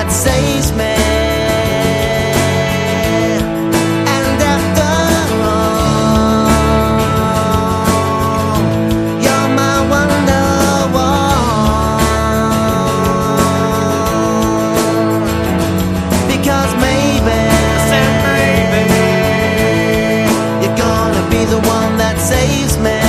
that saves me. And after all, you're my wonderwall. Because maybe, you're gonna be the one that saves me.